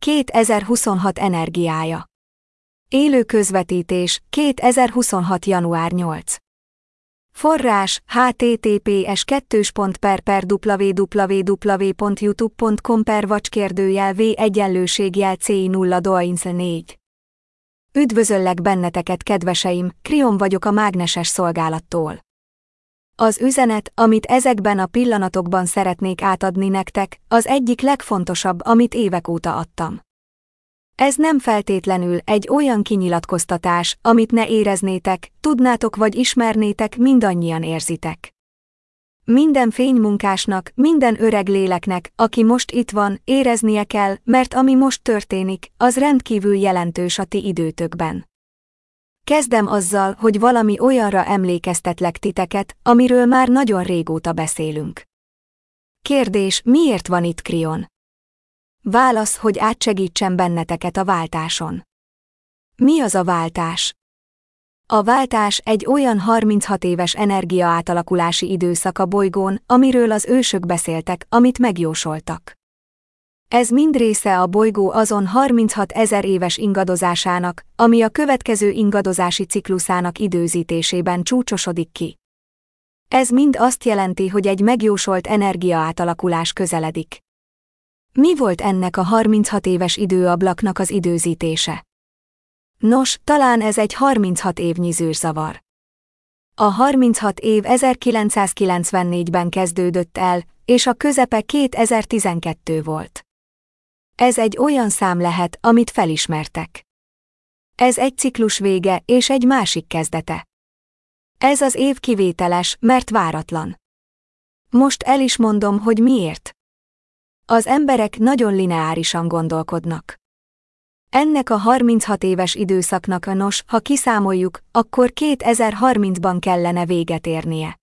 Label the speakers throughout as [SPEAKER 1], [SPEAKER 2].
[SPEAKER 1] 2026 energiája. Élő közvetítés, 2026. január 8. Forrás, https://www.youtube.com/v/c0 4. Üdvözöllek benneteket, kedveseim, Krion vagyok a mágneses szolgálattól. Az üzenet, amit ezekben a pillanatokban szeretnék átadni nektek, az egyik legfontosabb, amit évek óta adtam. Ez nem feltétlenül egy olyan kinyilatkoztatás, amit ne éreznétek, tudnátok vagy ismernétek, mindannyian érzitek. Minden fénymunkásnak, minden öreg léleknek, aki most itt van, éreznie kell, mert ami most történik, az rendkívül jelentős a ti időtökben. Kezdem azzal, hogy valami olyanra emlékeztetlek titeket, amiről már nagyon régóta beszélünk. Kérdés, miért van itt Krion? Válasz, hogy átsegítsen benneteket a váltáson. Mi az a váltás? A váltás egy olyan 36 éves energiaátalakulási időszak a bolygón, amiről az ősök beszéltek, amit megjósoltak. Ez mind része a bolygó azon 36 000 éves ingadozásának, ami a következő ingadozási cikluszának időzítésében csúcsosodik ki. Ez mind azt jelenti, hogy egy megjósolt energiaátalakulás közeledik. Mi volt ennek a 36 éves időablaknak az időzítése? Nos, talán ez egy 36 évnyi zűrzavar. A 36 év 1994-ben kezdődött el, és a közepe 2012 volt. Ez egy olyan szám lehet, amit felismertek. Ez egy ciklus vége és egy másik kezdete. Ez az év kivételes, mert váratlan. Most el is mondom, hogy miért. Az emberek nagyon lineárisan gondolkodnak. Ennek a 36 éves időszaknak ha kiszámoljuk, akkor 2030-ban kellene véget érnie.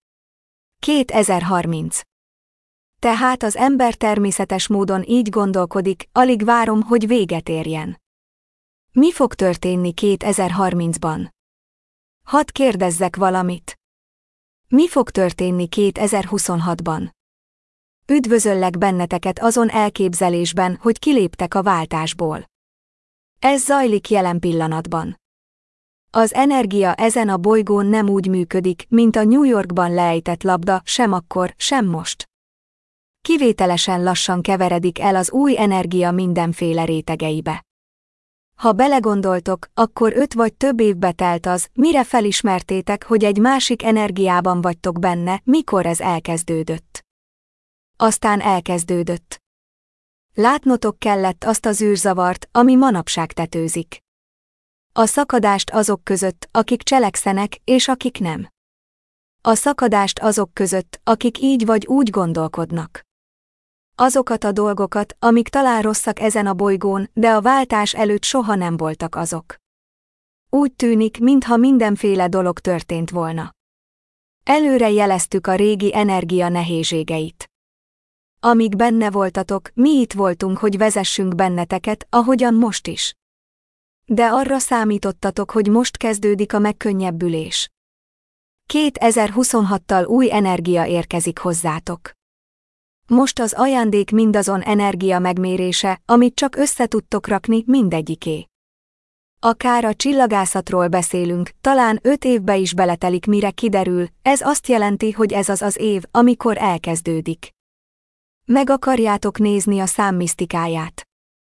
[SPEAKER 1] 2030. Tehát az ember természetes módon így gondolkodik, alig várom, hogy véget érjen. Mi fog történni 2030-ban? Hadd kérdezzek valamit. Mi fog történni 2026-ban? Üdvözöllek benneteket azon elképzelésben, hogy kiléptek a váltásból. Ez zajlik jelen pillanatban. Az energia ezen a bolygón nem úgy működik, mint a New Yorkban leejtett labda, sem akkor, sem most. Kivételesen lassan keveredik el az új energia mindenféle rétegeibe. Ha belegondoltok, akkor 5 vagy több évbe telt az, mire felismertétek, hogy egy másik energiában vagytok benne, mikor ez elkezdődött. Aztán elkezdődött. Látnotok kellett azt az űrzavart, ami manapság tetőzik. A szakadást azok között, akik cselekszenek, és akik nem. A szakadást azok között, akik így vagy úgy gondolkodnak. Azokat a dolgokat, amik talán rosszak ezen a bolygón, de a váltás előtt soha nem voltak azok. Úgy tűnik, mintha mindenféle dolog történt volna. Előre jeleztük a régi energia nehézségeit. Amíg benne voltatok, mi itt voltunk, hogy vezessünk benneteket, ahogyan most is. De arra számítottatok, hogy most kezdődik a megkönnyebbülés. 2026-tal új energia érkezik hozzátok. Most az ajándék mindazon energia megmérése, amit csak össze tudtok rakni, mindegyiké. Akár a csillagászatról beszélünk, talán 5 évbe is beletelik, mire kiderül, ez azt jelenti, hogy ez az az év, amikor elkezdődik. Meg akarjátok nézni a szám misztikáját.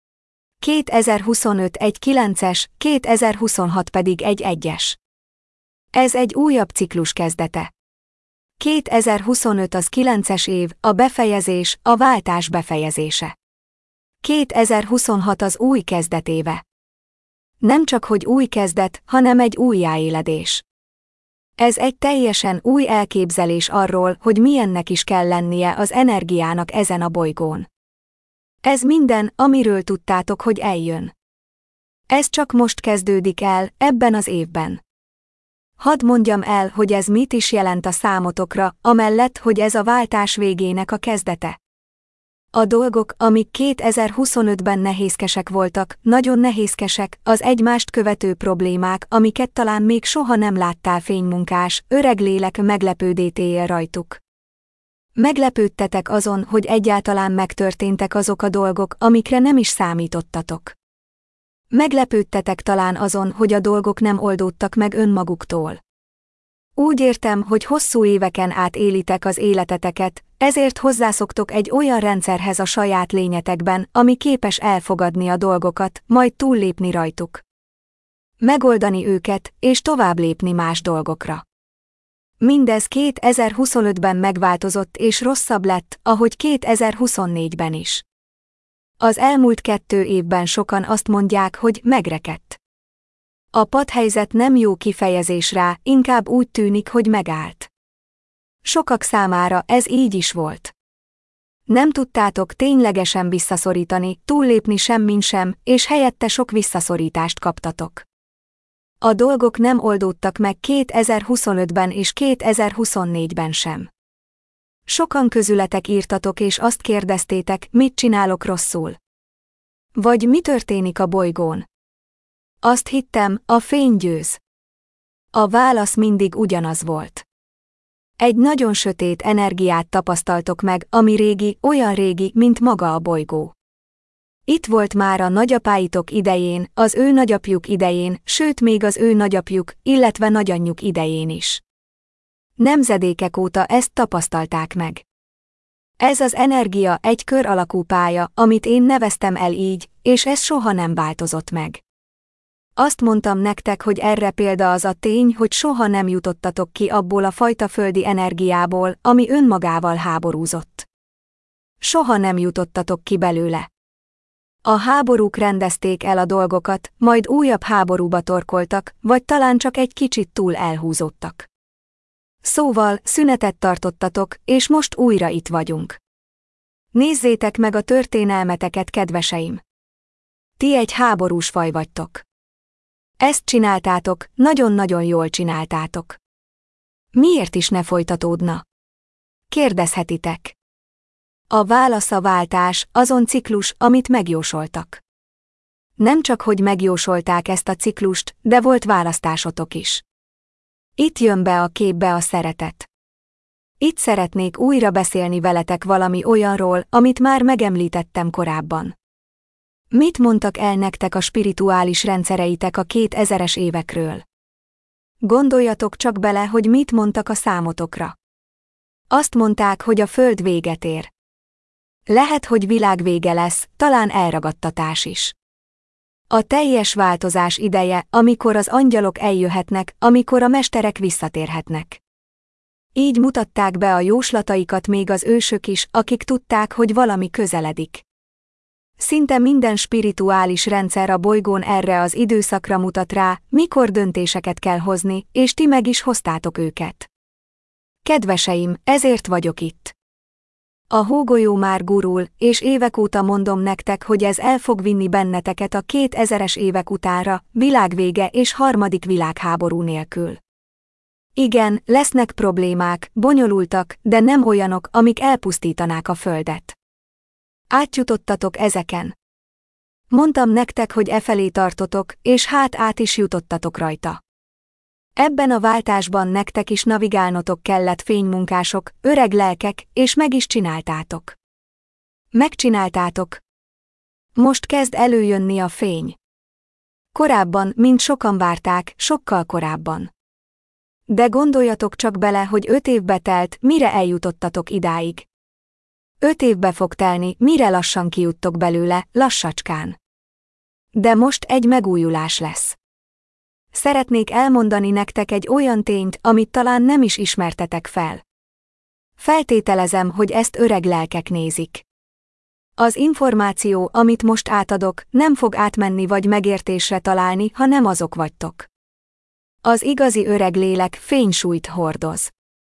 [SPEAKER 1] 2025 egy 9-es, 2026 pedig egy 1-es. Ez egy újabb ciklus kezdete. 2025 az 9-es év, a befejezés, a váltás befejezése. 2026 az új kezdetéve. Nem csak hogy új kezdet, hanem egy újjáéledés. Ez egy teljesen új elképzelés arról, hogy milyennek is kell lennie az energiának ezen a bolygón. Ez minden, amiről tudtátok, hogy eljön. Ez csak most kezdődik el, ebben az évben. Hadd mondjam el, hogy ez mit is jelent a számotokra, amellett, hogy ez a váltás végének a kezdete. A dolgok, amik 2025-ben nehézkesek voltak, nagyon nehézkesek, az egymást követő problémák, amiket talán még soha nem láttál, fénymunkás, öreg lélek, meglepődél rajtuk. Meglepődtetek azon, hogy egyáltalán megtörténtek azok a dolgok, amikre nem is számítottatok. Meglepődtetek talán azon, hogy a dolgok nem oldódtak meg önmaguktól. Úgy értem, hogy hosszú éveken át élitek az életeteket, ezért hozzászoktok egy olyan rendszerhez a saját lényetekben, ami képes elfogadni a dolgokat, majd túllépni rajtuk. Megoldani őket, és tovább lépni más dolgokra. Mindez 2025-ben megváltozott és rosszabb lett, ahogy 2024-ben is. Az elmúlt 2 évben sokan azt mondják, hogy megrekedt. A padhelyzet nem jó kifejezés rá, inkább úgy tűnik, hogy megállt. Sokak számára ez így is volt. Nem tudtátok ténylegesen visszaszorítani, túllépni semmin sem, és helyette sok visszaszorítást kaptatok. A dolgok nem oldódtak meg 2025-ben és 2024-ben sem. Sokan közületek írtatok és azt kérdeztétek, mit csinálok rosszul. Vagy mi történik a bolygón? Azt hittem, a fény győz. A válasz mindig ugyanaz volt. Egy nagyon sötét energiát tapasztaltok meg, ami régi, olyan régi, mint maga a bolygó. Itt volt már a nagyapáitok idején, az ő nagyapjuk idején, sőt még az ő nagyapjuk, illetve nagyanyjuk idején is. Nemzedékek óta ezt tapasztalták meg. Ez az energia egy kör alakú pálya, amit én neveztem el így, és ez soha nem változott meg. Azt mondtam nektek, hogy erre példa az a tény, hogy soha nem jutottatok ki abból a fajta földi energiából, ami önmagával háborúzott. Soha nem jutottatok ki belőle. A háborúk rendezték el a dolgokat, majd újabb háborúba torkoltak, vagy talán csak egy kicsit túl elhúzódtak. Szóval, szünetet tartottatok, és most újra itt vagyunk. Nézzétek meg a történelmeteket, kedveseim! Ti egy háborús faj vagytok. Ezt csináltátok, nagyon-nagyon jól csináltátok. Miért is ne folytatódna? Kérdezhetitek. A válasz a váltás, azon ciklus, amit megjósoltak. Nem csak hogy megjósolták ezt a ciklust, de volt választásotok is. Itt jön be a képbe a szeretet. Itt szeretnék újra beszélni veletek valami olyanról, amit már megemlítettem korábban. Mit mondtak el nektek a spirituális rendszereitek a 2000-es évekről? Gondoljatok csak bele, hogy mit mondtak a számotokra. Azt mondták, hogy a föld véget ér. Lehet, hogy világvége lesz, talán elragadtatás is. A teljes változás ideje, amikor az angyalok eljöhetnek, amikor a mesterek visszatérhetnek. Így mutatták be a jóslataikat még az ősök is, akik tudták, hogy valami közeledik. Szinte minden spirituális rendszer a bolygón erre az időszakra mutat rá, mikor döntéseket kell hozni, és ti meg is hoztátok őket. Kedveseim, ezért vagyok itt. A hógolyó már gurul, és évek óta mondom nektek, hogy ez el fog vinni benneteket a 2000-es évek utánra, világvége és harmadik világháború nélkül. Igen, lesznek problémák, bonyolultak, de nem olyanok, amik elpusztítanák a földet. Átjutottatok ezeken. Mondtam nektek, hogy efelé tartotok, és hát át is jutottatok rajta. Ebben a váltásban nektek is navigálnotok kellett, fénymunkások, öreg lelkek, és meg is csináltátok. Megcsináltátok. Most kezd előjönni a fény. Korábban, mint sokan várták, sokkal korábban. De gondoljatok csak bele, hogy 5 évbe telt, mire eljutottatok idáig. 5 évbe fog telni, mire lassan kijuttok belőle, lassacskán. De most egy megújulás lesz. Szeretnék elmondani nektek egy olyan tényt, amit talán nem is ismertetek fel. Feltételezem, hogy ezt öreg lelkek nézik. Az információ, amit most átadok, nem fog átmenni vagy megértésre találni, ha nem azok vagytok. Az igazi öreg lélek fénysúlyt hordoz.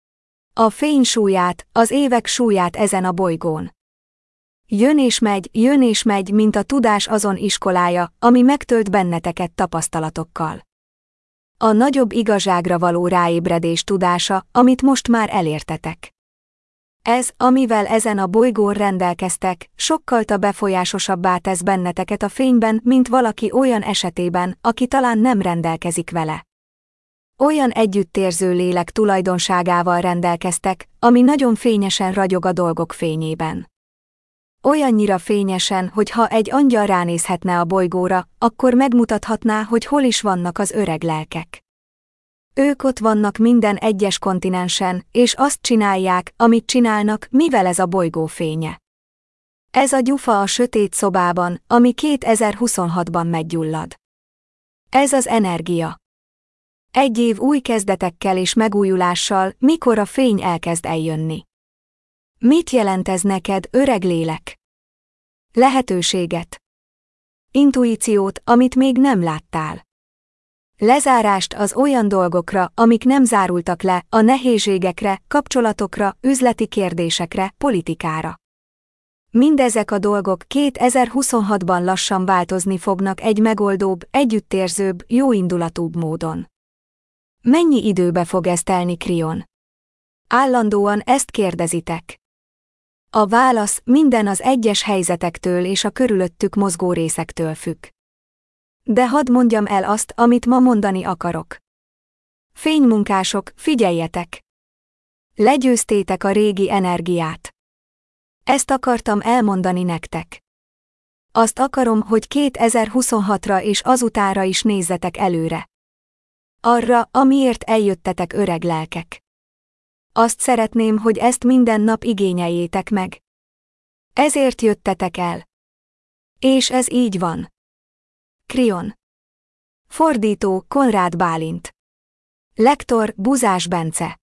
[SPEAKER 1] A fény súlyát, az évek súlyát ezen a bolygón. Jön és megy, mint a tudás azon iskolája, ami megtölt benneteket tapasztalatokkal. A nagyobb igazságra való ráébredés tudása, amit most már elértetek. Ez, amivel ezen a bolygón rendelkeztek, sokkal befolyásosabbá tesz benneteket a fényben, mint valaki olyan esetében, aki talán nem rendelkezik vele. Olyan együttérző lélek tulajdonságával rendelkeztek, ami nagyon fényesen ragyog a dolgok fényében. Olyannyira fényesen, hogy ha egy angyal ránézhetne a bolygóra, akkor megmutathatná, hogy hol is vannak az öreg lelkek. Ők ott vannak minden egyes kontinensen, és azt csinálják, amit csinálnak, mivel ez a bolygó fénye. Ez a gyufa a sötét szobában, ami 2026-ban meggyullad. Ez az energia. Egy év új kezdetekkel és megújulással, mikor a fény elkezd eljönni. Mit jelent ez neked, öreg lélek? Lehetőséget. Intuíciót, amit még nem láttál. Lezárást az olyan dolgokra, amik nem zárultak le, a nehézségekre, kapcsolatokra, üzleti kérdésekre, politikára. Mindezek a dolgok 2026-ban lassan változni fognak egy megoldóbb, együttérzőbb, jóindulatúbb módon. Mennyi időbe fog ez telni, Krion? Állandóan ezt kérdezitek. A válasz minden az egyes helyzetektől és a körülöttük mozgó részektől függ. De hadd mondjam el azt, amit ma mondani akarok. Fénymunkások, figyeljetek! Legyőztétek a régi energiát. Ezt akartam elmondani nektek. Azt akarom, hogy 2026-ra és azutára is nézzetek előre. Arra, amiért eljöttetek, öreg lelkek. Azt szeretném, hogy ezt minden nap igényeljétek meg. Ezért jöttetek el. És ez így van. Krion. Fordító, Konrád Bálint. Lektor, Buzás Bence.